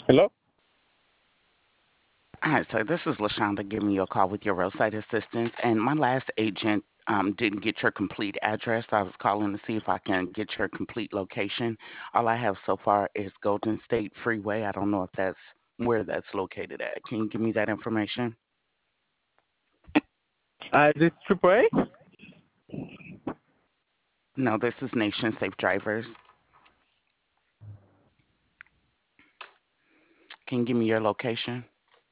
Hello? Hi, so this is LaShonda giving you a call with your roadside assistance. And my last agent didn't get your complete address. I was calling to see if I can get your complete location. All I have so far is Golden State Freeway. I don't know if that's where that's located at. Can you give me that information? Is this AAA? No, this is Nation Safe Drivers. Can you give me your location?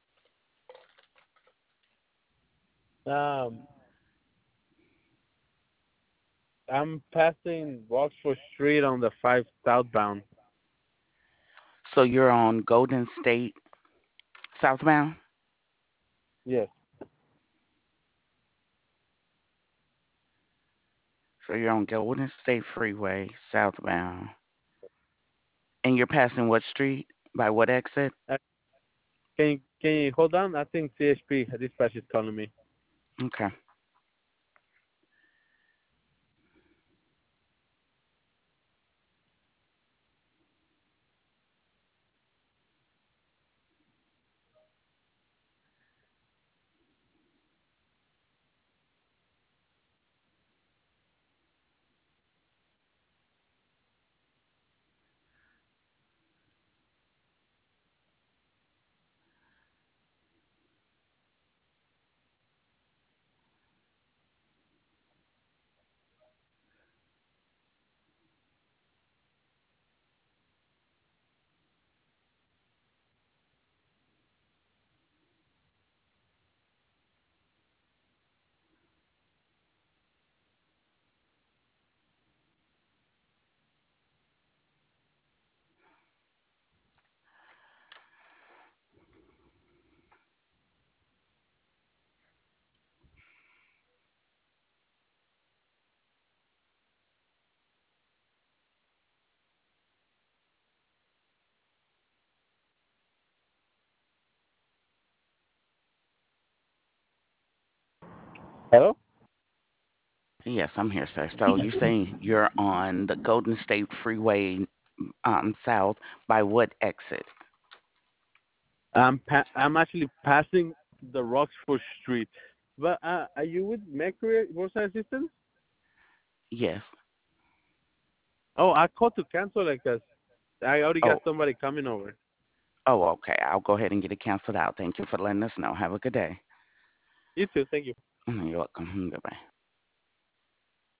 Um, I'm passing Roxford Street on the 5 southbound. So you're on Golden State southbound? Yes. So you're on Golden State Freeway southbound. And you're passing what street? By what exit? Uh, can you hold on? I think CHP dispatch is calling me. Okay. Hello? Yes, I'm here, sir. So you're saying you're on the Golden State Freeway south by what exit? I'm actually passing the Roxford Street. But are you with Mercury Roadside Assistance? Yes. Oh, I called to cancel it because I already got Oh, somebody coming over. oh, okay. I'll go ahead and get it canceled out. Thank you for letting us know. Have a good day. You too. Thank you. You're welcome. Goodbye.